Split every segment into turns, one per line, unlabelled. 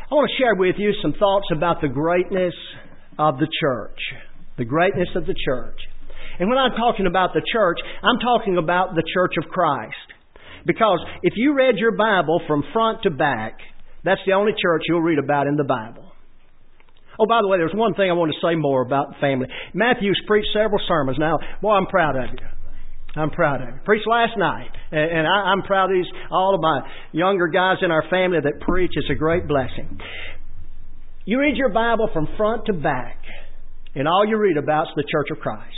I want to share with you some thoughts about the greatness of the church. The greatness of the church. And when I'm talking about the church, I'm talking about the church of Christ. Because if you read your Bible from front to back, that's the only church you'll read about in the Bible. Oh, by the way, there's one thing I want to say more about family. Matthew's preached several sermons. Now, boy, I'm proud of you. I'm proud of you. Preached last night. And I'm proud of all of my younger guys in our family that preach. It's a great blessing. You read your Bible from front to back, and all you read about is the Church of Christ.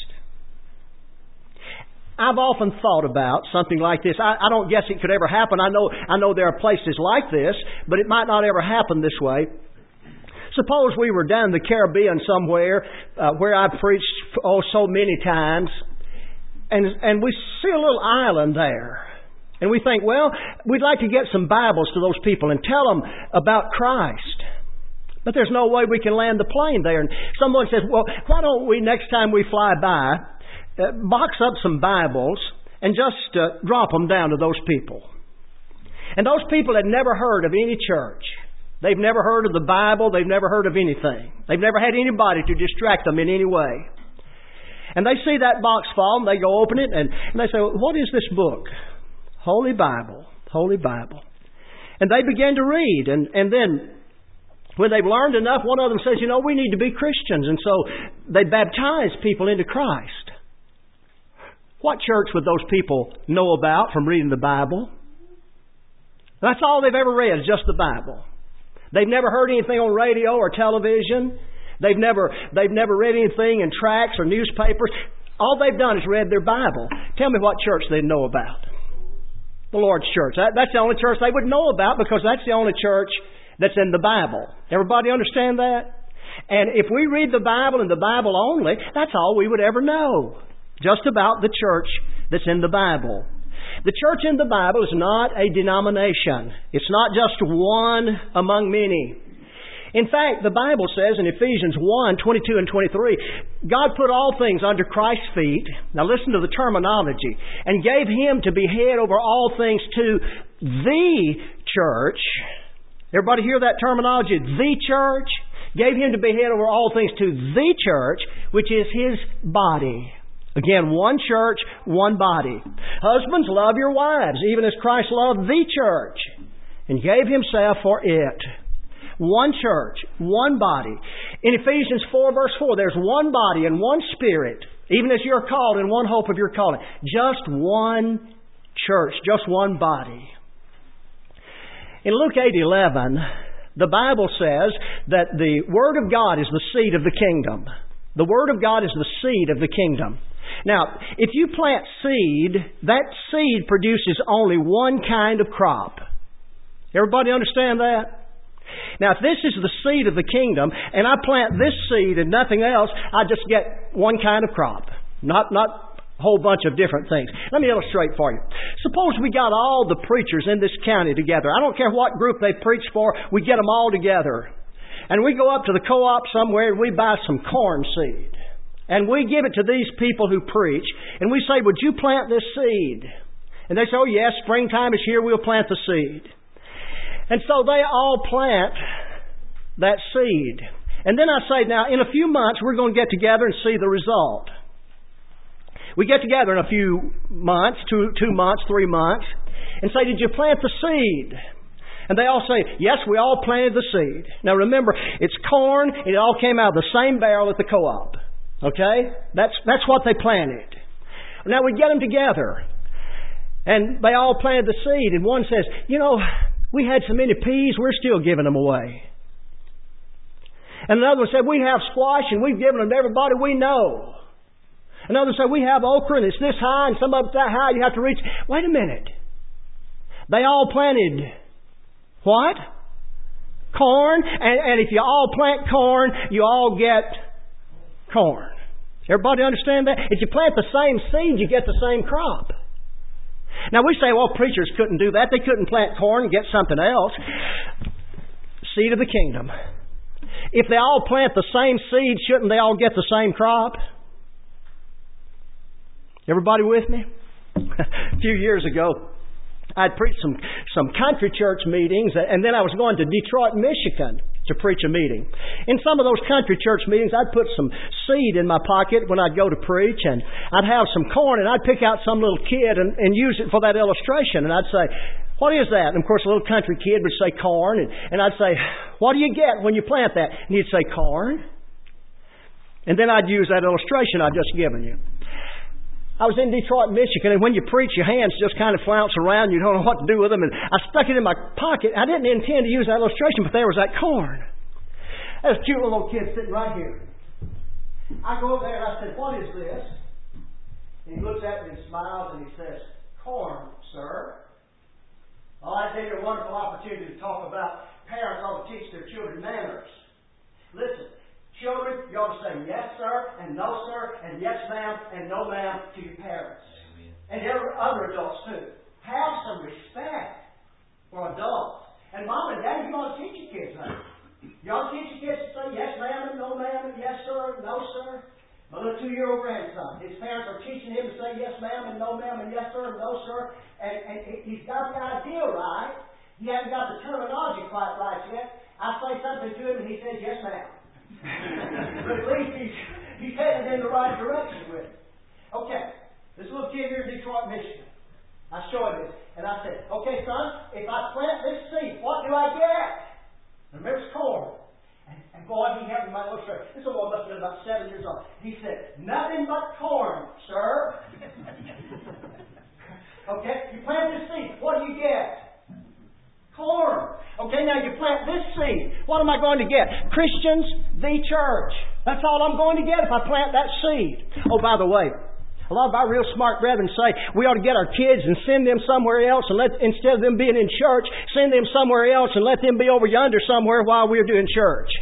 I've often thought about something like this. I don't guess it could ever happen. I know there are places like this, but it might not ever happen this way. Suppose we were down in the Caribbean somewhere where I've preached so many times, and we see a little island there. And we think, well, we'd like to get some Bibles to those people and tell them about Christ. But there's no way we can land the plane there. And someone says, well, why don't we, next time we fly by, box up some Bibles and just drop them down to those people. And those people had never heard of any church. They've never heard of the Bible. They've never heard of anything. They've never had anybody to distract them in any way. And they see that box fall and they go open it and they say, what is this book? Holy Bible. Holy Bible. And they begin to read. And then when they've learned enough, one of them says, we need to be Christians. And so they baptize people into Christ. What church would those people know about from reading the Bible? That's all they've ever read is just the Bible. They've never heard anything on radio or television. They've never read anything in tracts or newspapers. All they've done is read their Bible. Tell me what church they know about. The Lord's church. That's the only church they would know about because that's the only church that's in the Bible. Everybody understand that? And if we read the Bible and the Bible only, that's all we would ever know. Just about the church that's in the Bible. The church in the Bible is not a denomination. It's not just one among many. In fact, the Bible says in Ephesians 1:22 and 23, God put all things under Christ's feet. Now listen to the terminology. And gave Him to be head over all things to the church. Everybody hear that terminology? The church. Gave Him to be head over all things to the church, which is His body. Again, one church, one body. Husbands, love your wives, even as Christ loved the church and gave Himself for it. One church, one body. In Ephesians 4 verse 4, there's one body and one Spirit, even as you're called in one hope of your calling. Just one church, just one body. In Luke 8:11, the Bible says that the Word of God is the seed of the kingdom. The Word of God is the seed of the kingdom. Now, if you plant seed, that seed produces only one kind of crop. Everybody understand that? Now, if this is the seed of the kingdom, and I plant this seed and nothing else, I just get one kind of crop. Not a whole bunch of different things. Let me illustrate for you. Suppose we got all the preachers in this county together. I don't care what group they preach for, we get them all together. And we go up to the co-op somewhere and we buy some corn seed. And we give it to these people who preach. And we say, would you plant this seed? And they say, oh yes, springtime is here, we'll plant the seed. And so they all plant that seed. And then I say, now in a few months we're going to get together and see the result. We get together in a few months, 2 months, 3 months, and say, did you plant the seed? And they all say, yes, we all planted the seed. Now remember, it's corn, and it all came out of the same barrel at the co-op. Okay? That's what they planted. Now we get them together. And they all planted the seed. And one says, we had so many peas, we're still giving them away. And another one said, we have squash and we've given them to everybody we know. Another said, we have okra and it's this high and some of it's that high, you have to reach. Wait a minute. They all planted what? Corn. And if you all plant corn, you all get corn. Everybody understand that? If you plant the same seed, you get the same crop. Now we say, well, preachers couldn't do that. They couldn't plant corn and get something else. Seed of the kingdom. If they all plant the same seed, shouldn't they all get the same crop? Everybody with me? A few years ago, I'd preached some country church meetings, and then I was going to Detroit, Michigan to preach a meeting. In some of those country church meetings, I'd put some seed in my pocket when I'd go to preach, and I'd have some corn, and I'd pick out some little kid and use it for that illustration. And I'd say, "What is that?" And of course, a little country kid would say corn, and I'd say, "What do you get when you plant that?" And he'd say corn. And then I'd use that illustration I'd just given you. I was in Detroit, Michigan, and when you preach, your hands just kind of flounce around. You don't know what to do with them. And I stuck it in my pocket. I didn't intend to use that illustration, but there was that corn. There's a cute little kid sitting right here. I go over there and I said, "What is this?" And he looks at me and smiles and he says, "Corn, sir." Well, I gave you a wonderful opportunity to talk about parents ought to teach their children manners. Listen. Children, you ought to say yes, sir, and no, sir, and yes, ma'am, and no, ma'am to your parents. Amen. And other adults, too. Have some respect for adults. And Mom and Dad, you ought to teach your kids that. You ought to teach your kids to say yes, ma'am, and no, ma'am, and yes, sir, and no, sir. My little 2-year-old grandson, his parents are teaching him to say yes, ma'am, and no, ma'am, and yes, sir, and no, sir. And he's got the idea right. He hasn't got the terminology quite right yet. I say something to him, and he says yes, ma'am. But at least he's headed in the right direction with it. Okay, this little kid here in Detroit, Michigan. I showed him this, and I said, "Okay, son, if I plant this seed, what do I get?" Remember, it's corn. And boy, he helped me my illustration. This little boy must have been about 7 years old. He said, "Nothing but corn, sir." Okay, you plant this seed, what do you get? Corn. Okay, now you plant this seed. What am I going to get? Christians, the church. That's all I'm going to get if I plant that seed. Oh, by the way, a lot of our real smart brethren say we ought to get our kids and send them somewhere else and instead of them being in church, send them somewhere else and let them be over yonder somewhere while we're doing church.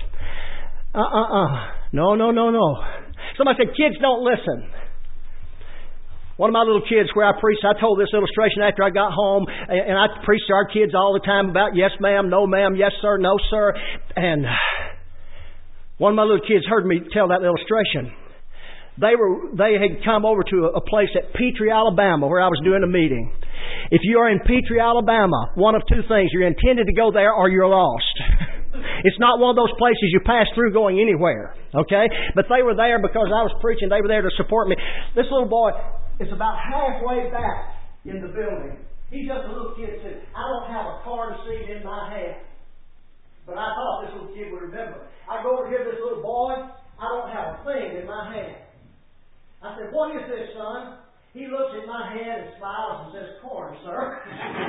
No. Somebody said, "Kids don't listen." One of my little kids where I preached, I told this illustration after I got home, and I preached to our kids all the time about yes ma'am, no ma'am, yes sir, no sir. And one of my little kids heard me tell that illustration. They had come over to a place at Petrie, Alabama, where I was doing a meeting. If you are in Petrie, Alabama, one of two things. You're intended to go there or you're lost. It's not one of those places you pass through going anywhere. Okay? But they were there because I was preaching. They were there to support me. This little boy is about halfway back in the building. He's just a little kid too. I don't have a corn seed in my hand. But I thought this little kid would remember. I go over here to this little boy. I don't have a thing in my hand. I said, "What is this, son?" He looks at my hand and smiles and says, "Corn, sir."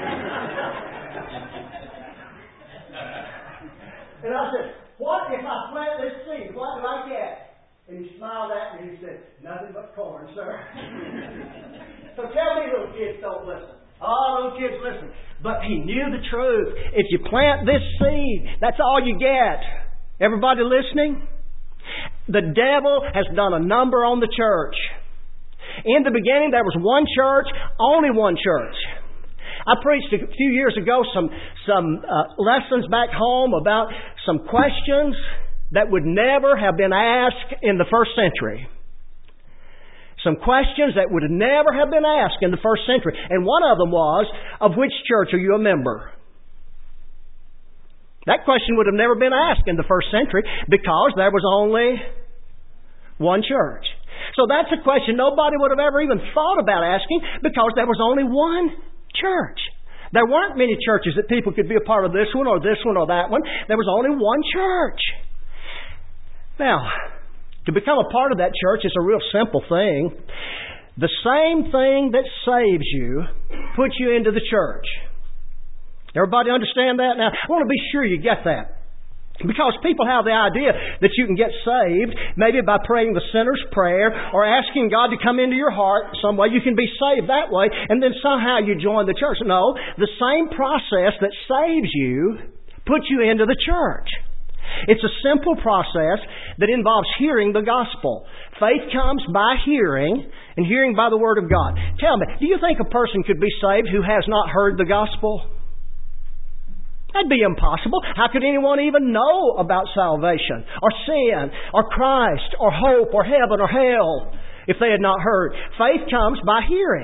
And I said, "What if I plant this seed? What do I get?" And he smiled at me and he said, "Nothing but corn, sir." So tell me little kids don't listen. Oh, little kids listen. But he knew the truth. If you plant this seed, that's all you get. Everybody listening? The devil has done a number on the church. In the beginning, there was one church, only one church. I preached a few years ago some lessons back home about some questions that would never have been asked in the first century. Some questions that would never have been asked in the first century. And one of them was, of which church are you a member? That question would have never been asked in the first century because there was only one church. So that's a question nobody would have ever even thought about asking because there was only one church. There weren't many churches that people could be a part of this one or that one. There was only one church. Now, to become a part of that church is a real simple thing. The same thing that saves you puts you into the church. Everybody understand that? Now, I want to be sure you get that. Because people have the idea that you can get saved, maybe by praying the sinner's prayer or asking God to come into your heart some way. You can be saved that way, and then somehow you join the church. No, the same process that saves you puts you into the church. It's a simple process that involves hearing the gospel. Faith comes by hearing, and hearing by the Word of God. Tell me, do you think a person could be saved who has not heard the gospel? That'd be impossible. How could anyone even know about salvation or sin or Christ or hope or heaven or hell if they had not heard? Faith comes by hearing.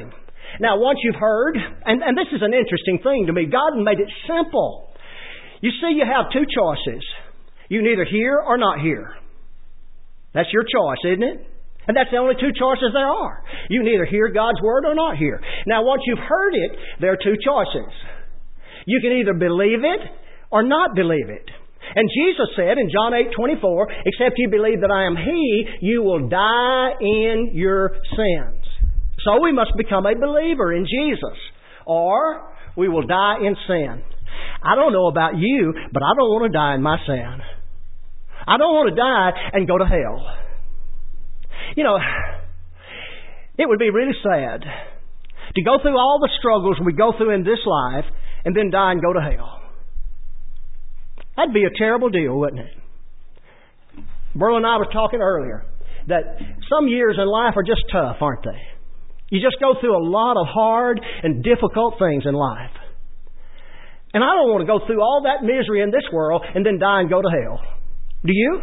Now, once you've heard, and this is an interesting thing to me, God made it simple. You see, you have two choices. You can either hear or not hear. That's your choice, isn't it? And that's the only two choices there are. You can either hear God's Word or not hear. Now, once you've heard it, there are two choices. You can either believe it or not believe it. And Jesus said in John 8:24, except you believe that I am He, you will die in your sins. So we must become a believer in Jesus, or we will die in sin. I don't know about you, but I don't want to die in my sin. I don't want to die and go to hell. You know, it would be really sad to go through all the struggles we go through in this life and then die and go to hell. That'd be a terrible deal, wouldn't it? Burl and I were talking earlier that some years in life are just tough, aren't they? You just go through a lot of hard and difficult things in life. And I don't want to go through all that misery in this world and then die and go to hell. Do you?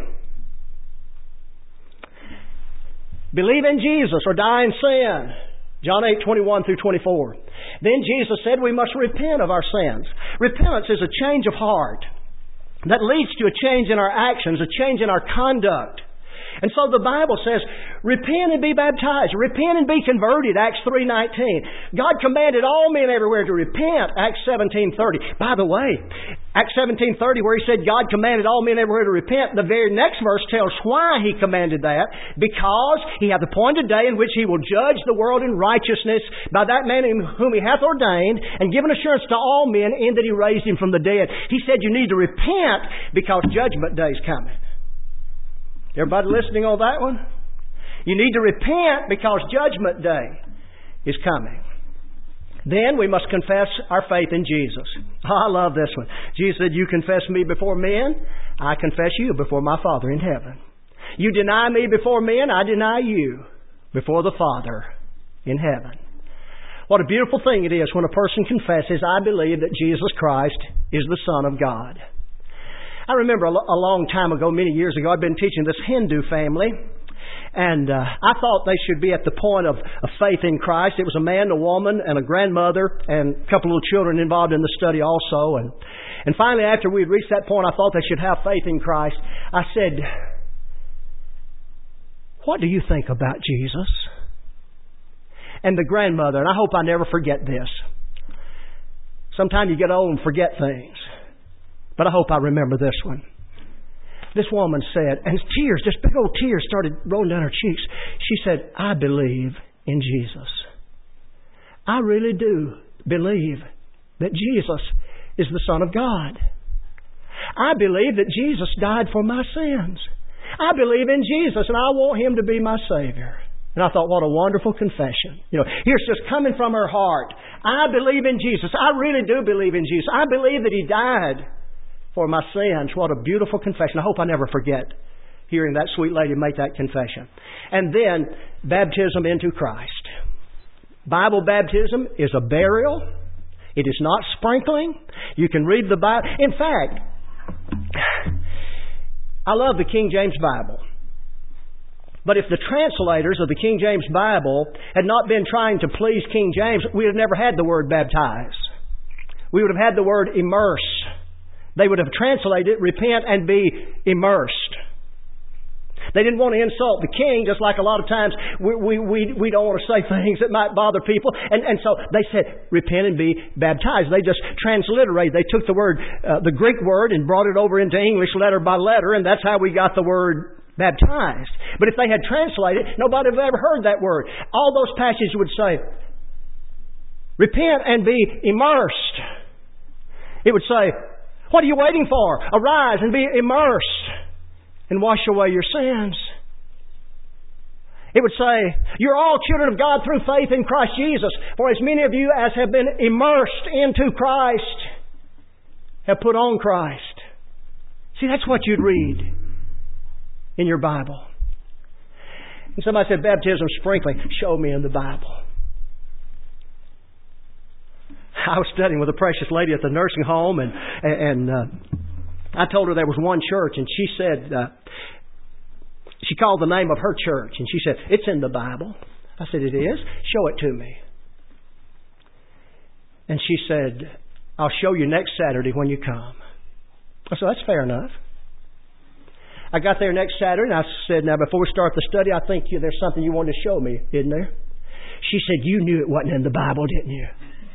Believe in Jesus or die in sin. John 8:21 through 24. Then Jesus said we must repent of our sins. Repentance is a change of heart that leads to a change in our actions, a change in our conduct. And so the Bible says, repent and be baptized. Repent and be converted, Acts 3:19. God commanded all men everywhere to repent, Acts 17:30. By the way, Acts 17:30, where He said God commanded all men everywhere to repent, the very next verse tells why He commanded that. Because He hath appointed a day in which He will judge the world in righteousness by that man whom He hath ordained, and given assurance to all men in that He raised Him from the dead. He said you need to repent because judgment day is coming. Everybody listening on that one? You need to repent because judgment day is coming. Then we must confess our faith in Jesus. Oh, I love this one. Jesus said, you confess me before men, I confess you before my Father in heaven. You deny me before men, I deny you before the Father in heaven. What a beautiful thing it is when a person confesses, I believe that Jesus Christ is the Son of God. I remember a long time ago, many years ago, I'd been teaching this Hindu family. And I thought they should be at the point of faith in Christ. It was a man, a woman, and a grandmother, and a couple of little children involved in the study also. And finally, after we had reached that point, I thought they should have faith in Christ. I said, what do you think about Jesus? And the grandmother, and I hope I never forget this. Sometimes you get old and forget things. But I hope I remember this one. This woman said, and tears, just big old tears started rolling down her cheeks. She said, I believe in Jesus. I really do believe that Jesus is the Son of God. I believe that Jesus died for my sins. I believe in Jesus and I want Him to be my Savior. And I thought, what a wonderful confession. You know, here's just coming from her heart. I believe in Jesus. I really do believe in Jesus. I believe that He died for my sins. What a beautiful confession. I hope I never forget hearing that sweet lady make that confession. And then baptism into Christ. Bible baptism is a burial. It is not sprinkling. You can read the Bible. In fact, I love the King James Bible. But if the translators of the King James Bible had not been trying to please King James, we would have never had the word baptize. We would have had the word immerse. They would have translated repent and be immersed. They didn't want to insult the king, just like a lot of times we don't want to say things that might bother people. And so they said repent and be baptized. They just transliterated. They took the word, the Greek word, and brought it over into English letter by letter, and that's how we got the word baptized. But if they had translated, nobody would have ever heard that word. All those passages would say repent and be immersed. It would say, what are you waiting for? Arise and be immersed and wash away your sins. It would say, you're all children of God through faith in Christ Jesus. For as many of you as have been immersed into Christ have put on Christ. See, that's what you'd read in your Bible. And somebody said, baptism, sprinkling. Show me in the Bible. I was studying with a precious lady at the nursing home, and I told her there was one church, and she said, she called the name of her church, and she said, it's in the Bible. I said, it is? Show it to me. And she said, I'll show you next Saturday when you come. I said, that's fair enough. I got there next Saturday and I said, now before we start the study, I think there's something you wanted to show me, isn't there? She said, you knew it wasn't in the Bible, didn't you?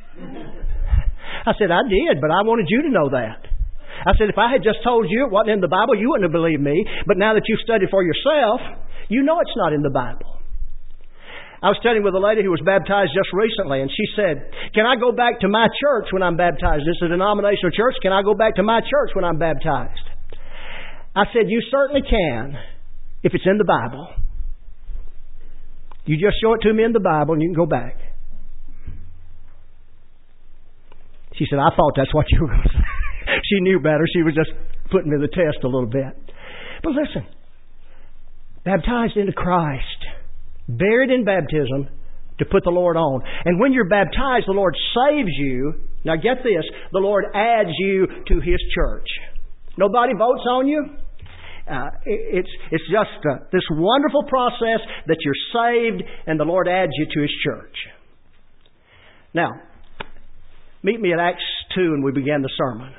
I said, I did, but I wanted you to know that. I said, if I had just told you it wasn't in the Bible, you wouldn't have believed me. But now that you've studied for yourself, you know it's not in the Bible. I was studying with a lady who was baptized just recently, and she said, can I go back to my church when I'm baptized? This is a denominational church. Can I go back to my church when I'm baptized? I said, you certainly can, if it's in the Bible. You just show it to me in the Bible, and you can go back. She said, I thought that's what you were going to say. She knew better. She was just putting me to the test a little bit. But listen, baptized into Christ, buried in baptism to put the Lord on. And when you're baptized, the Lord saves you. Now get this, the Lord adds you to His church. Nobody votes on you. It's just this wonderful process that you're saved and the Lord adds you to His church. Now, meet me at Acts 2 and we begin the sermon.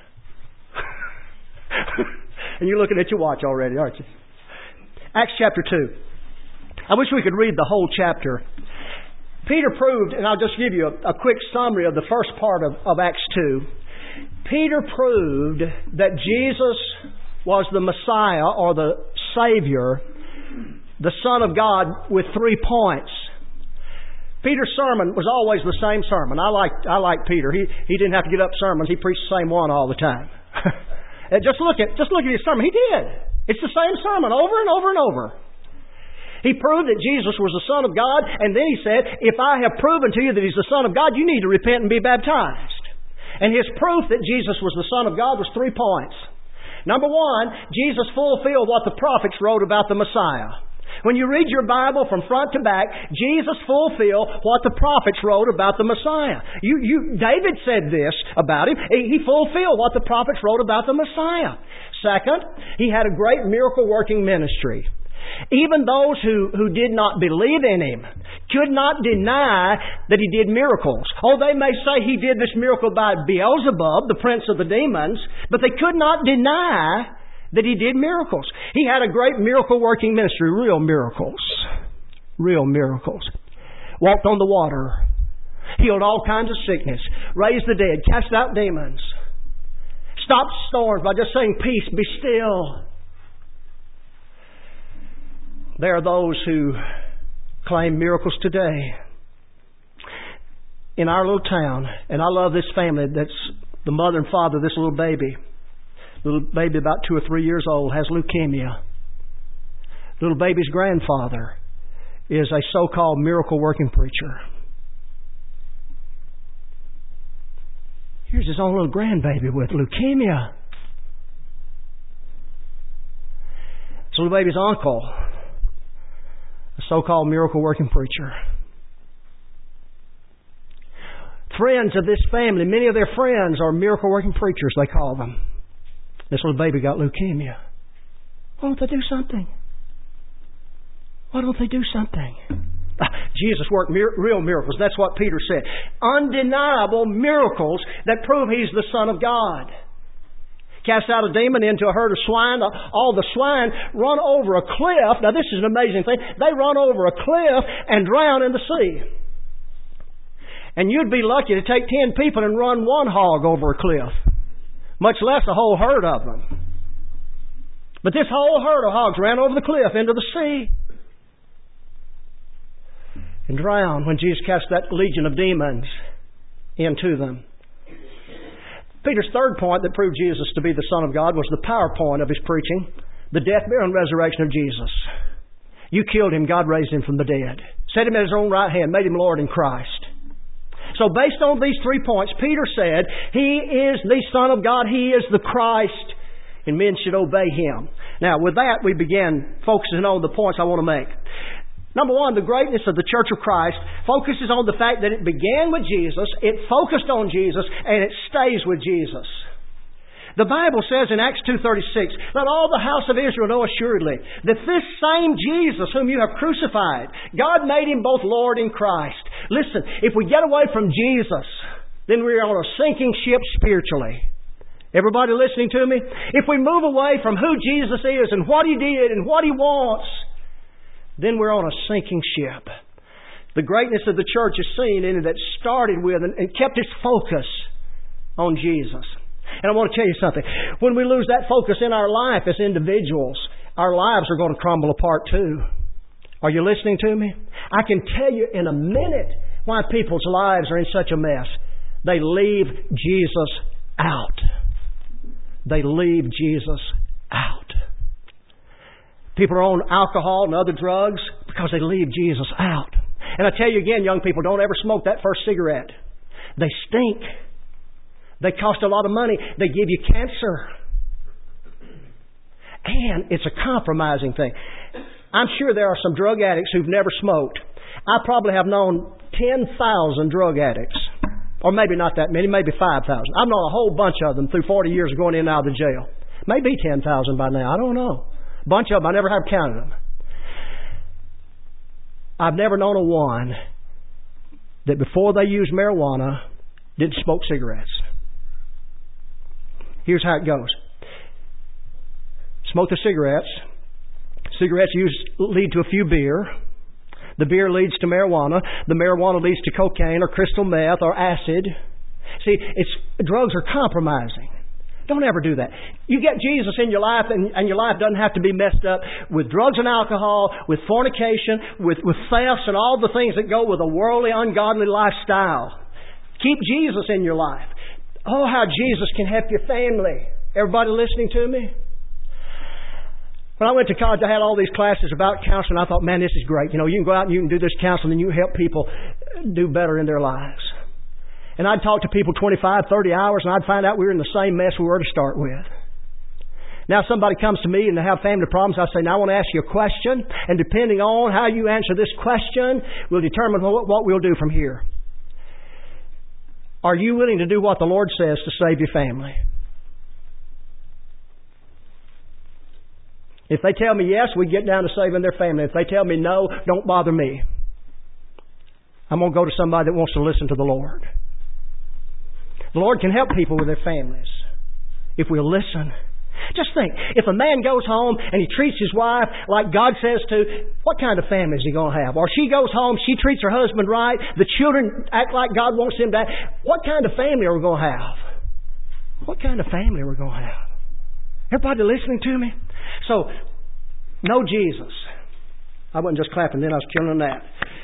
And you're looking at your watch already, aren't you? Acts chapter 2. I wish we could read the whole chapter. Peter proved, and I'll just give you a quick summary of the first part of Acts 2. Peter proved that Jesus was the Messiah or the Savior, the Son of God, with 3 points. Peter's sermon was always the same sermon. I like Peter. He didn't have to get up sermons. He preached the same one all the time. Just look at his sermon. He did. It's the same sermon over and over and over. He proved that Jesus was the Son of God, and then he said, if I have proven to you that He's the Son of God, you need to repent and be baptized. And his proof that Jesus was the Son of God was 3 points. Number 1, Jesus fulfilled what the prophets wrote about the Messiah. When you read your Bible from front to back, Jesus fulfilled what the prophets wrote about the Messiah. David said this about Him. He fulfilled what the prophets wrote about the Messiah. Second, He had a great miracle-working ministry. Even those who did not believe in Him could not deny that He did miracles. Oh, they may say He did this miracle by Beelzebub, the prince of the demons, but they could not deny that He did miracles. He had a great miracle-working ministry, real miracles. Real miracles. Walked on the water, healed all kinds of sickness, raised the dead, cast out demons, stopped storms by just saying, peace, be still. There are those who claim miracles today. In our little town, and I love this family, that's the mother and father of this little baby. Little baby about 2 or 3 years old has leukemia. Little baby's grandfather is a so-called miracle-working preacher. Here's his own little grandbaby with leukemia. This little baby's uncle, a so-called miracle-working preacher. Friends of this family, many of their friends are miracle-working preachers, they call them. This little baby got leukemia. Why don't they do something? Why don't they do something? Jesus worked real miracles. That's what Peter said. Undeniable miracles that prove He's the Son of God. Cast out a demon into a herd of swine. All the swine run over a cliff. Now this is an amazing thing. They run over a cliff and drown in the sea. And you'd be lucky to take 10 people and run one hog over a cliff. Much less a whole herd of them. But this whole herd of hogs ran over the cliff into the sea and drowned when Jesus cast that legion of demons into them. Peter's third point that proved Jesus to be the Son of God was the power point of His preaching, the death, burial, and resurrection of Jesus. You killed Him, God raised Him from the dead. Set Him at His own right hand, made Him Lord in Christ. So based on these 3 points, Peter said, He is the Son of God, He is the Christ, and men should obey Him. Now, with that, we begin focusing on the points I want to make. Number 1, the greatness of the Church of Christ focuses on the fact that it began with Jesus, it focused on Jesus, and it stays with Jesus. The Bible says in Acts 2:36, let all the house of Israel know assuredly that this same Jesus whom you have crucified, God made Him both Lord and Christ. Listen, if we get away from Jesus, then we're on a sinking ship spiritually. Everybody listening to me? If we move away from who Jesus is and what He did and what He wants, then we're on a sinking ship. The greatness of the church is seen in it that started with and kept its focus on Jesus. And I want to tell you something. When we lose that focus in our life as individuals, our lives are going to crumble apart too. Are you listening to me? I can tell you in a minute why people's lives are in such a mess. They leave Jesus out. They leave Jesus out. People are on alcohol and other drugs because they leave Jesus out. And I tell you again, young people, don't ever smoke that first cigarette. They stink. They cost a lot of money. They give you cancer. And it's a compromising thing. I'm sure there are some drug addicts who've never smoked. I probably have known 10,000 drug addicts. Or maybe not that many, maybe 5,000. I've known a whole bunch of them through 40 years of going in and out of the jail. Maybe 10,000 by now. I don't know. A bunch of them. I never have counted them. I've never known a one that before they used marijuana didn't smoke cigarettes. Here's how it goes. Smoke the cigarettes. Cigarettes lead to a few beer. The beer leads to marijuana. The marijuana leads to cocaine or crystal meth or acid. See, drugs are compromising. Don't ever do that. You get Jesus in your life, and your life doesn't have to be messed up with drugs and alcohol, with fornication, with thefts, and all the things that go with a worldly, ungodly lifestyle. Keep Jesus in your life. Oh, how Jesus can help your family. Everybody listening to me? When I went to college, I had all these classes about counseling. I thought, man, this is great. You can go out and you can do this counseling and you help people do better in their lives. And I'd talk to people 25, 30 hours and I'd find out we were in the same mess we were to start with. Now somebody comes to me and they have family problems. I say, now I want to ask you a question. And depending on how you answer this question, will determine what we'll do from here. Are you willing to do what the Lord says to save your family? If they tell me yes, we get down to saving their family. If they tell me no, don't bother me. I'm going to go to somebody that wants to listen to the Lord. The Lord can help people with their families if we'll listen. Just think, if a man goes home and he treats his wife like God says to, what kind of family is he going to have? Or she goes home, she treats her husband right, the children act like God wants them to act. What kind of family are we going to have? What kind of family are we going to have? Everybody listening to me? So, know Jesus. I wasn't just clapping then, I was killing that.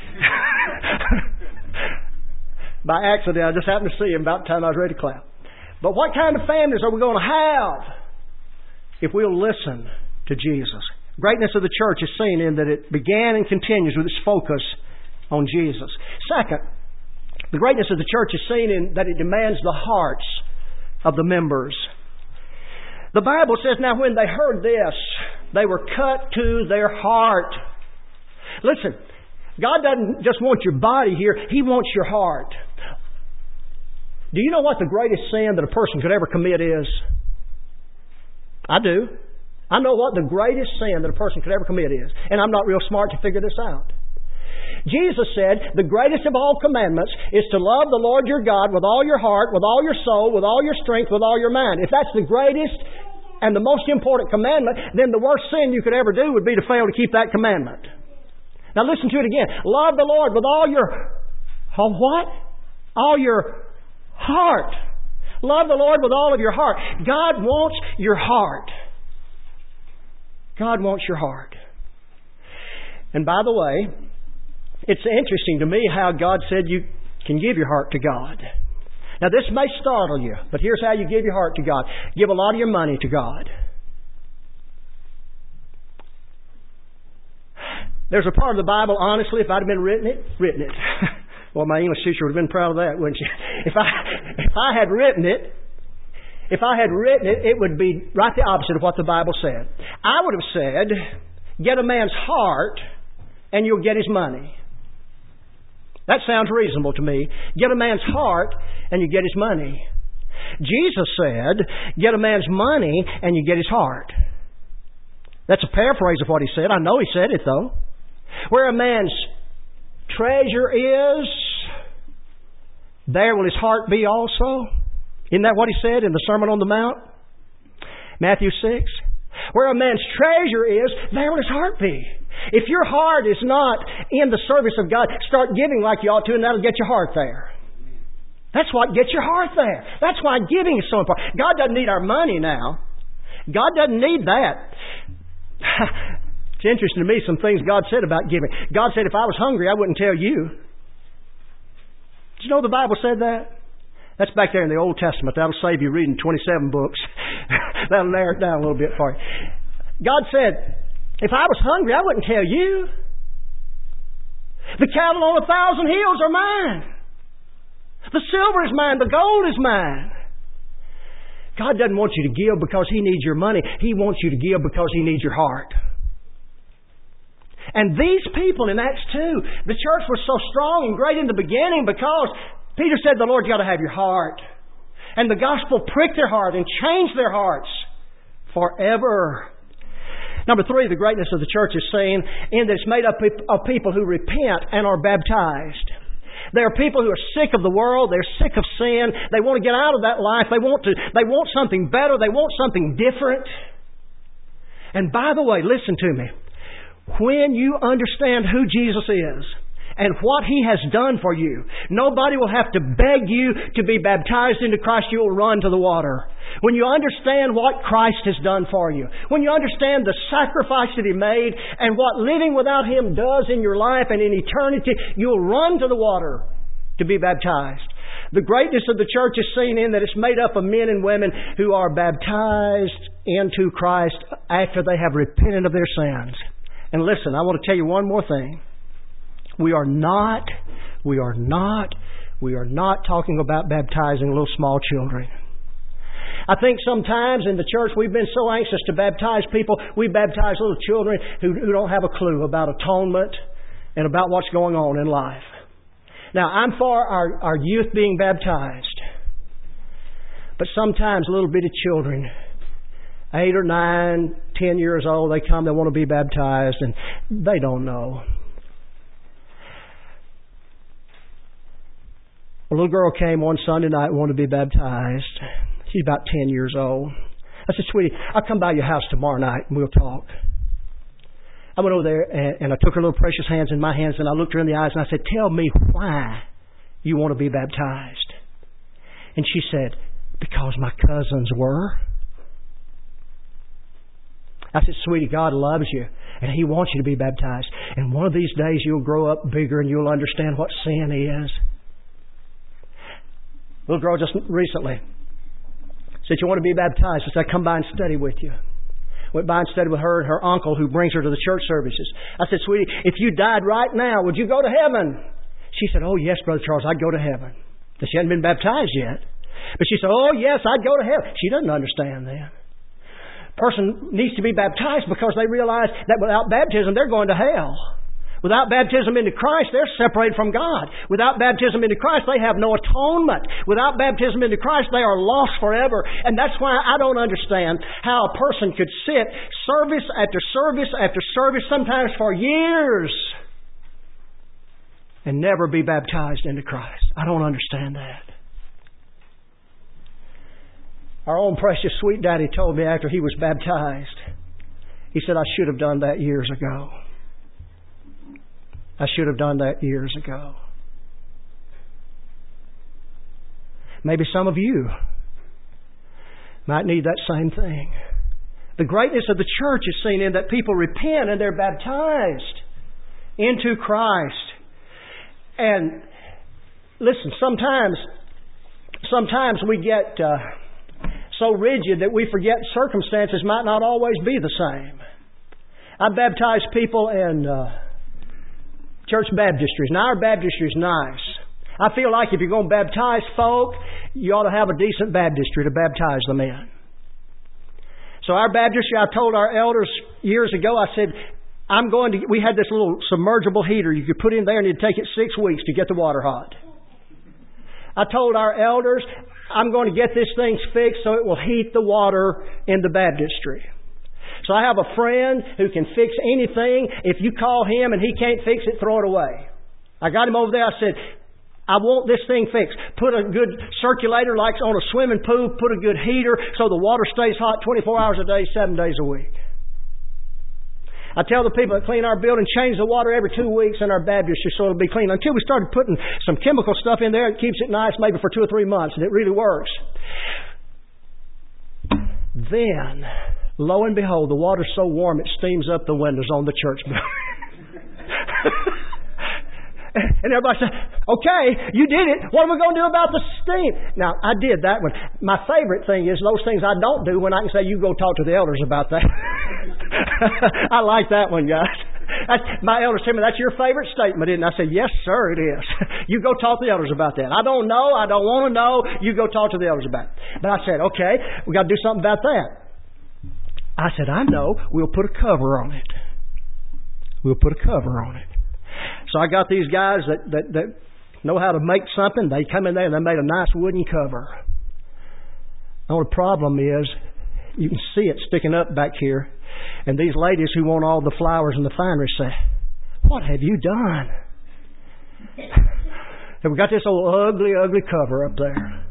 By accident, I just happened to see him about the time I was ready to clap. But what kind of families are we going to have if we'll listen to Jesus? Greatness of the church is seen in that it began and continues with its focus on Jesus. Second, the greatness of the church is seen in that it demands the hearts of the members. The Bible says, now when they heard this, they were cut to their heart. Listen, God doesn't just want your body here, He wants your heart. Do you know what the greatest sin that a person could ever commit is? I do. I know what the greatest sin that a person could ever commit is. And I'm not real smart to figure this out. Jesus said, the greatest of all commandments is to love the Lord your God with all your heart, with all your soul, with all your strength, with all your mind. If that's the greatest and the most important commandment, then the worst sin you could ever do would be to fail to keep that commandment. Now listen to it again. Love the Lord with all your... what? All your heart. Love the Lord with all of your heart. God wants your heart. God wants your heart. And by the way, it's interesting to me how God said you can give your heart to God. Now this may startle you, but here's how you give your heart to God. Give a lot of your money to God. There's a part of the Bible, honestly, if I'd have been written it. Well, my English teacher would have been proud of that, wouldn't she? If I had written it, it would be right the opposite of what the Bible said. I would have said, get a man's heart and you'll get his money. That sounds reasonable to me. Get a man's heart and you get his money. Jesus said, get a man's money and you get his heart. That's a paraphrase of what He said. I know He said it though. Where a man's treasure is, there will his heart be also. Isn't that what he said in the Sermon on the Mount? Matthew 6. Where a man's treasure is, there will his heart be. If your heart is not in the service of God, start giving like you ought to, and that'll get your heart there. That's what gets your heart there. That's why giving is so important. God doesn't need our money now. God doesn't need that. It's interesting to me some things God said about giving. God said, if I was hungry, I wouldn't tell you. Did you know the Bible said that? That's back there in the Old Testament. That'll save you reading 27 books. That'll narrow it down a little bit for you. God said, if I was hungry, I wouldn't tell you. The cattle on 1,000 hills are mine. The silver is mine. The gold is mine. God doesn't want you to give because He needs your money. He wants you to give because He needs your heart. And these people in Acts 2, the church was so strong and great in the beginning because Peter said, the Lord, you got to have your heart. And the gospel pricked their heart and changed their hearts forever. Number 3, the greatness of the church is seen in that it's made up of people who repent and are baptized. There are people who are sick of the world. They're sick of sin. They want to get out of that life. They want something better. They want something different. And by the way, listen to me. When you understand who Jesus is and what He has done for you, nobody will have to beg you to be baptized into Christ. You will run to the water. When you understand what Christ has done for you, when you understand the sacrifice that He made and what living without Him does in your life and in eternity, you'll run to the water to be baptized. The greatness of the church is seen in that it's made up of men and women who are baptized into Christ after they have repented of their sins. And listen, I want to tell you one more thing. We are not talking about baptizing little small children. I think sometimes in the church we've been so anxious to baptize people, we baptize little children who don't have a clue about atonement and about what's going on in life. Now, I'm for our youth being baptized. But sometimes little bitty children, 8 or 9, 10 years old, they come, they want to be baptized, and they don't know. A little girl came one Sunday night and wanted to be baptized. She's about 10 years old. I said, sweetie, I'll come by your house tomorrow night and we'll talk. I went over there and I took her little precious hands in my hands and I looked her in the eyes and I said, tell me why you want to be baptized. And she said, because my cousins were. I said, sweetie, God loves you and He wants you to be baptized. And one of these days you'll grow up bigger and you'll understand what sin is. Little girl just recently said, you want to be baptized? I said, come by and study with you. Went by and studied with her and her uncle who brings her to the church services. I said, sweetie, if you died right now, would you go to heaven? She said, oh, yes, Brother Charles, I'd go to heaven. But she hadn't been baptized yet. But she said, oh, yes, I'd go to heaven. She doesn't understand that. Person needs to be baptized because they realize that without baptism, they're going to hell. Without baptism into Christ, they're separated from God. Without baptism into Christ, they have no atonement. Without baptism into Christ, they are lost forever. And that's why I don't understand how a person could sit service after service after service, sometimes for years, and never be baptized into Christ. I don't understand that. Our own precious sweet daddy told me after he was baptized, he said, I should have done that years ago. I should have done that years ago. Maybe some of you might need that same thing. The greatness of the church is seen in that people repent and they're baptized into Christ. And listen, sometimes we get so rigid that we forget circumstances might not always be the same. I baptize people in church baptistries. Now, our baptistry is nice. I feel like if you're going to baptize folk, you ought to have a decent baptistry to baptize them in. So our baptistry, I told our elders years ago, I said, we had this little submergible heater you could put in there and it'd take it 6 weeks to get the water hot. I told our elders, I'm going to get this thing fixed so it will heat the water in the baptistry. So I have a friend who can fix anything. If you call him and he can't fix it, throw it away. I got him over there. I said, I want this thing fixed. Put a good circulator like on a swimming pool. Put a good heater so the water stays hot 24 hours a day, 7 days a week. I tell the people that clean our building, change the water every 2 weeks in our baptistry so it'll be clean. Until we started putting some chemical stuff in there, it keeps it nice maybe for 2 or 3 months, and it really works. Then, lo and behold, the water's so warm it steams up the windows on the church building. And everybody said, okay, you did it. What are we going to do about the steam? Now, I did that one. My favorite thing is those things I don't do when I can say, you go talk to the elders about that. I like that one, guys. My elders tell me, that's your favorite statement, isn't it? I said, yes, sir, it is. You go talk to the elders about that. I don't know. I don't want to know. You go talk to the elders about it. But I said, okay, we got to do something about that. I said, I know. We'll put a cover on it. We'll put a cover on it. So I got these guys that know how to make something. They come in there and they made a nice wooden cover. The only problem is you can see it sticking up back here. And these ladies who want all the flowers and the finery say, what have you done? And we got this old ugly cover up there.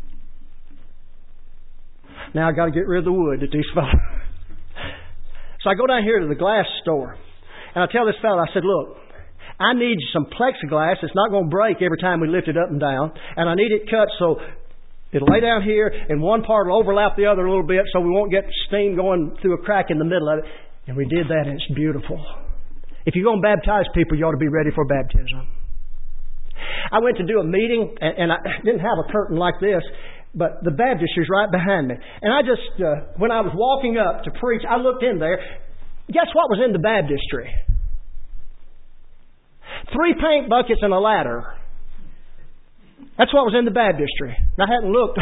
Now I got to get rid of the wood that these fellows. So I go down here to the glass store. And I tell this fellow, I said, look, I need some plexiglass. It's not going to break every time we lift it up and down. And I need it cut so it'll lay down here and one part will overlap the other a little bit so we won't get steam going through a crack in the middle of it. And we did that and it's beautiful. If you're going to baptize people, you ought to be ready for baptism. I went to do a meeting and I didn't have a curtain like this, but the baptistry's right behind me. And I just, when I was walking up to preach, I looked in there. Guess what was in the baptistry? 3 paint buckets and a ladder. That's what was in the baptistry. I hadn't looked.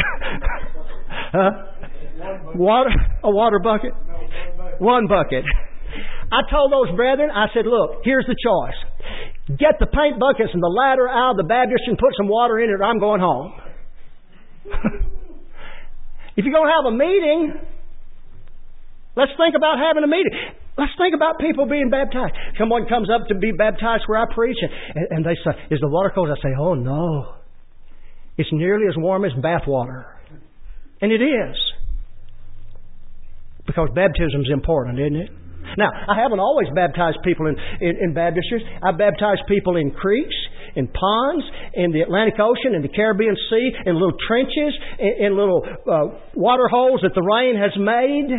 A water bucket? One bucket. I told those brethren, I said, look, here's the choice. Get the paint buckets and the ladder out of the baptistry and put some water in it or I'm going home. If you're going to have a meeting, let's think about having a meeting. Let's think about people being baptized. Someone comes up to be baptized where I preach and they say, is the water cold? I say, oh no. It's nearly as warm as bath water. And it is. Because baptism is important, isn't it? Now, I haven't always baptized people in baptistries. I've baptized people in creeks, in ponds, in the Atlantic Ocean, in the Caribbean Sea, in little trenches, in little water holes that the rain has made.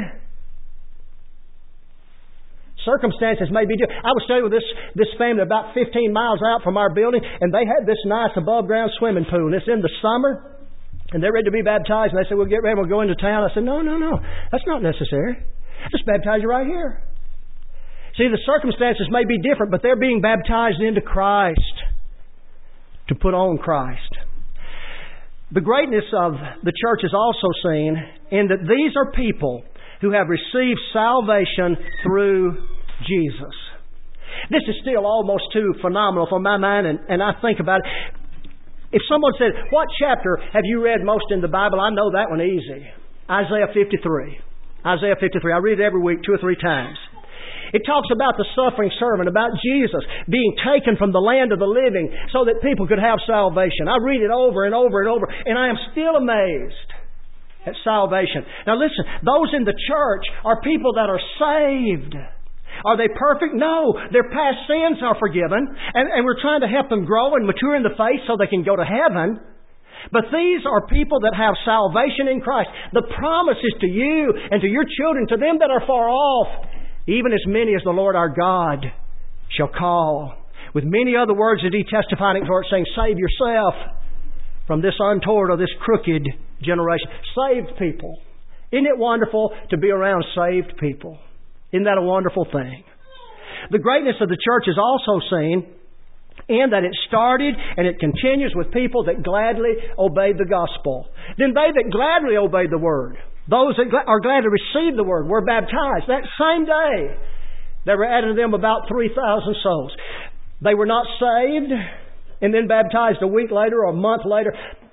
Circumstances may be different. I was staying with this family about 15 miles out from our building, and they had this nice above-ground swimming pool. And it's in the summer, and they're ready to be baptized. And they said, we'll get ready, we'll go into town. I said, no. That's not necessary. Just baptize you right here. See, the circumstances may be different, but they're being baptized into Christ, to put on Christ. The greatness of the church is also seen in that these are people who have received salvation through Jesus. This is still almost too phenomenal for my mind, and I think about it. If someone said, what chapter have you read most in the Bible? I know that one easy. Isaiah 53. Isaiah 53. I read it every week 2 or 3 times. It talks about the suffering servant, about Jesus being taken from the land of the living so that people could have salvation. I read it over and over and over, and I am still amazed at salvation. Now listen, those in the church are people that are saved. Are they perfect? No. Their past sins are forgiven, and we're trying to help them grow and mature in the faith so they can go to heaven. But these are people that have salvation in Christ. The promise is to you and to your children, to them that are far off, even as many as the Lord our God shall call. With many other words did He testify and exhort, saying, save yourself from this untoward or this crooked generation. Saved people. Isn't it wonderful to be around saved people? Isn't that a wonderful thing? The greatness of the church is also seen in that it started and it continues with people that gladly obeyed the gospel. Then they that gladly obeyed the word, those that are glad to receive the word, were baptized. That same day, there were added to them about 3,000 souls. They were not saved and then baptized a week later or a month later.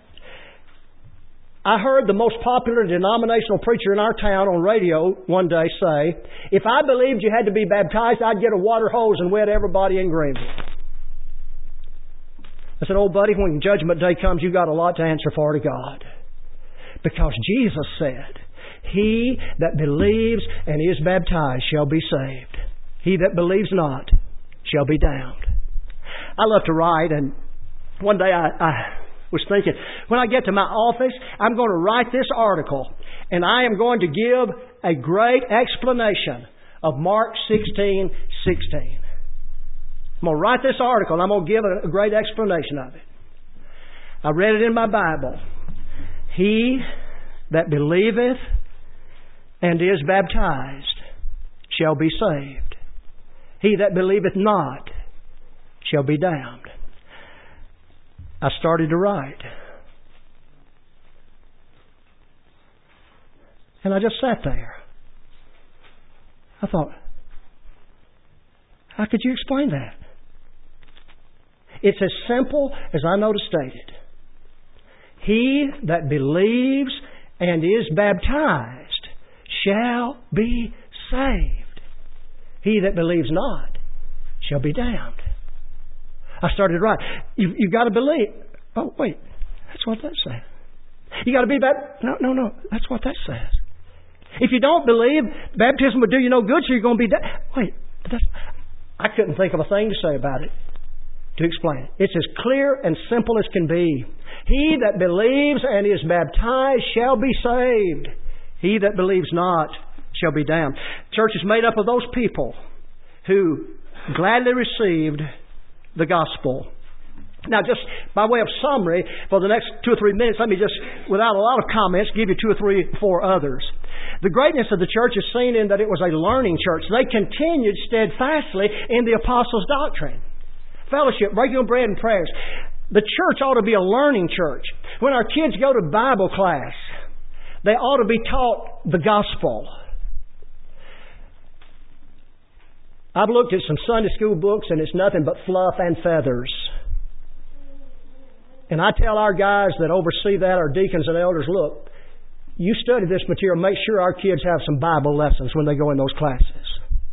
I heard the most popular denominational preacher in our town on radio one day say, if I believed you had to be baptized, I'd get a water hose and wet everybody in Greenville. I said, "Oh, buddy, when Judgment Day comes, you got a lot to answer for to God." Because Jesus said, "He that believes and is baptized shall be saved. He that believes not shall be damned." I love to write, and one day I was thinking, when I get to my office, I'm going to write this article, and I am going to give a great explanation of Mark 16:16. I'm going to write this article, and I'm going to give a great explanation of it. I read it in my Bible. He that believeth and is baptized shall be saved. He that believeth not shall be damned. I started to write. And I just sat there. I thought, how could you explain that? It's as simple as I know to state it. He that believes and is baptized shall be saved. He that believes not shall be damned. I started right. You've got to believe. Oh, wait. That's what that says. You got to be baptized. No. That's what that says. If you don't believe, baptism would do you no good, so you're going to be damned. Wait. I couldn't think of a thing to say about it, to explain it. It's as clear and simple as can be. He that believes and is baptized shall be saved. He that believes not shall be damned. Church is made up of those people who gladly received the gospel. Now, just by way of summary, for the next 2 or 3 minutes, let me just, without a lot of comments, give you 2 or 3, 4 others. The greatness of the church is seen in that it was a learning church. They continued steadfastly in the apostles' doctrine. Fellowship, breaking of bread and prayers. The church ought to be a learning church. When our kids go to Bible class, they ought to be taught the gospel. I've looked at some Sunday school books, and it's nothing but fluff and feathers. And I tell our guys that oversee that, our deacons and elders, look, you study this material, make sure our kids have some Bible lessons when they go in those classes.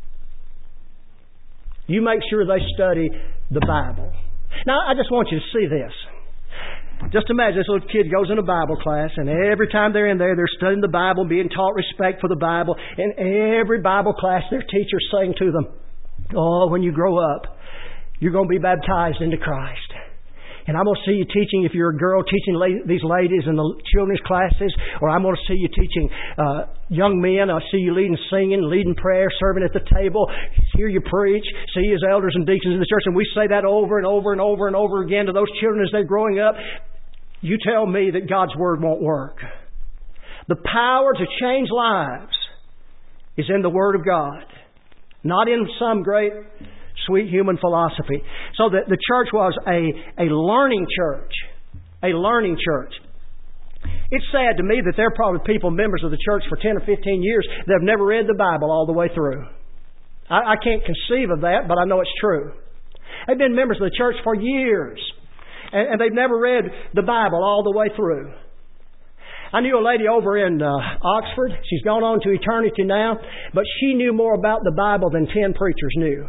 You make sure they study the Bible. Now, I just want you to see this. Just imagine this little kid goes in a Bible class, and every time they're in there, they're studying the Bible, being taught respect for the Bible. And every Bible class, their teacher's saying to them, "Oh, when you grow up, you're going to be baptized into Christ. And I'm going to see you teaching, if you're a girl, teaching these ladies in the children's classes, or I'm going to see you teaching young men. I'll see you leading singing, leading prayer, serving at the table, hear you preach, see you as elders and deacons in the church." And we say that over and over and over and over again to those children as they're growing up. You tell me that God's Word won't work. The power to change lives is in the Word of God, not in some great sweet human philosophy. So the church was a learning church. A learning church. It's sad to me that there are probably people, members of the church for 10 or 15 years, that have never read the Bible all the way through. I can't conceive of that, but I know it's true. They've been members of the church for years, and they've never read the Bible all the way through. I knew a lady over in Oxford. She's gone on to eternity now, but she knew more about the Bible than 10 preachers knew.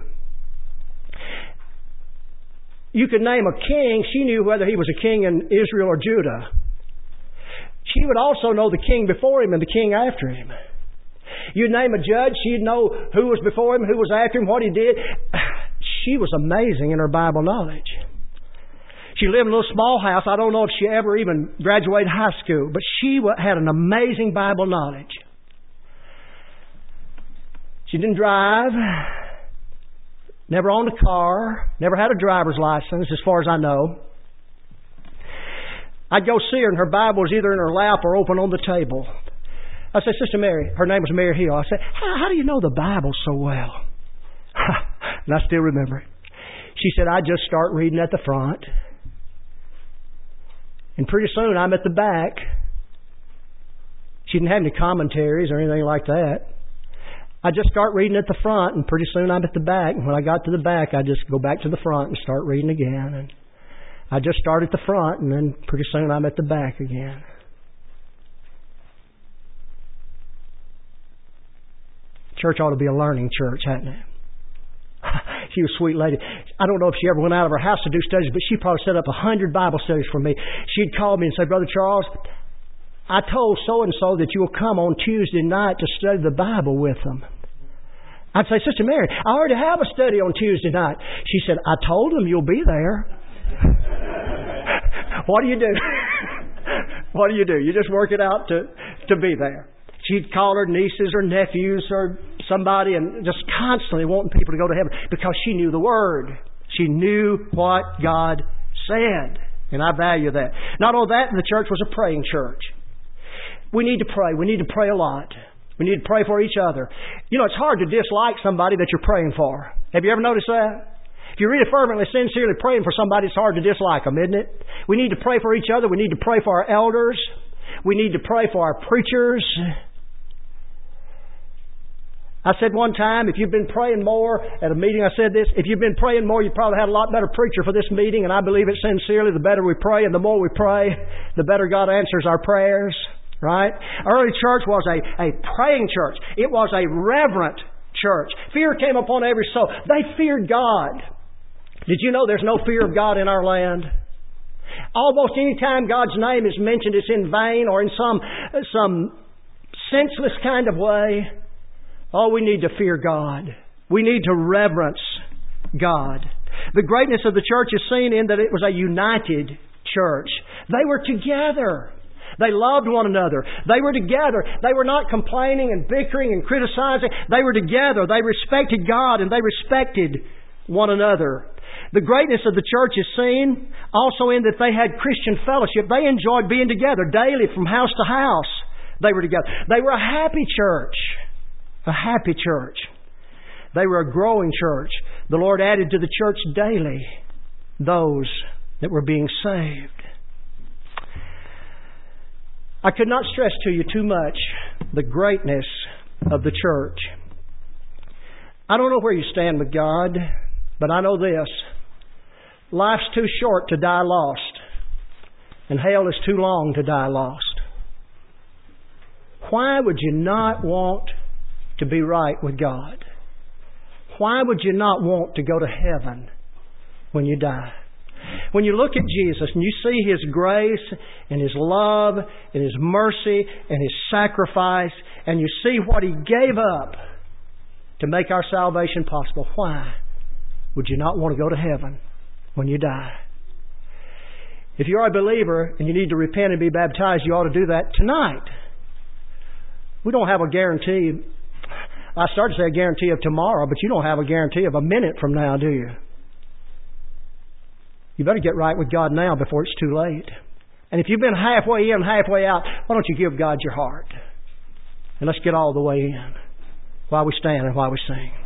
You could name a king. She knew whether he was a king in Israel or Judah. She would also know the king before him and the king after him. You'd name a judge. She'd know who was before him, who was after him, what he did. She was amazing in her Bible knowledge. She lived in a little small house. I don't know if she ever even graduated high school, but she had an amazing Bible knowledge. She didn't drive. Never owned a car. Never had a driver's license, as far as I know. I'd go see her, and her Bible was either in her lap or open on the table. I said, "Sister Mary," her name was Mary Hill. I said, how do you know the Bible so well?" And I still remember it. She said, "I just start reading at the front. And pretty soon I'm at the back." She didn't have any commentaries or anything like that. I just start reading at the front, and pretty soon I'm at the back. And when I got to the back, I just go back to the front and start reading again. And I just start at the front, and then pretty soon I'm at the back again. Church ought to be a learning church, hadn't it? She was a sweet lady. I don't know if she ever went out of her house to do studies, but she probably set up 100 Bible studies for me. She'd call me and say, Brother Charles, I told so-and-so that you'll come on Tuesday night to study the Bible with them. I'd say, Sister Mary, I already have a study on Tuesday night. She said, I told them you'll be there. What do you do? What do? You just work it out to be there. She'd call her nieces or nephews or somebody and just constantly wanting people to go to heaven because she knew the Word. She knew what God said. And I value that. Not only that, the church was a praying church. We need to pray. We need to pray a lot. We need to pray for each other. You know, it's hard to dislike somebody that you're praying for. Have you ever noticed that? If you're really fervently, sincerely praying for somebody, it's hard to dislike them, isn't it? We need to pray for each other. We need to pray for our elders. We need to pray for our preachers. I said one time, if you've been praying more, at a meeting I said this, if you've been praying more, you probably had a lot better preacher for this meeting, and I believe it sincerely. The better we pray and the more we pray, the better God answers our prayers, right? Early church was a praying church. It was a reverent church. Fear came upon every soul. They feared God. Did you know there's no fear of God in our land? Almost any time God's name is mentioned, it's in vain or in some senseless kind of way. Oh, we need to fear God. We need to reverence God. The greatness of the church is seen in that it was a united church. They were together. They loved one another. They were together. They were not complaining and bickering and criticizing. They were together. They respected God and they respected one another. The greatness of the church is seen also in that they had Christian fellowship. They enjoyed being together daily from house to house. They were together. They were a happy church. A happy church. They were a growing church. The Lord added to the church daily those that were being saved. I could not stress to you too much the greatness of the church. I don't know where you stand with God, but I know this. Life's too short to die lost, and hell is too long to die lost. Why would you not want to be right with God? Why would you not want to go to heaven when you die? When you look at Jesus and you see His grace and His love and His mercy and His sacrifice, and you see what He gave up to make our salvation possible, why would you not want to go to heaven when you die? If you are a believer and you need to repent and be baptized, you ought to do that tonight. We don't have a guarantee. I started to say a guarantee of tomorrow, but you don't have a guarantee of a minute from now, do you? You better get right with God now before it's too late. And if you've been halfway in, halfway out, why don't you give God your heart? And let's get all the way in while we stand and while we sing.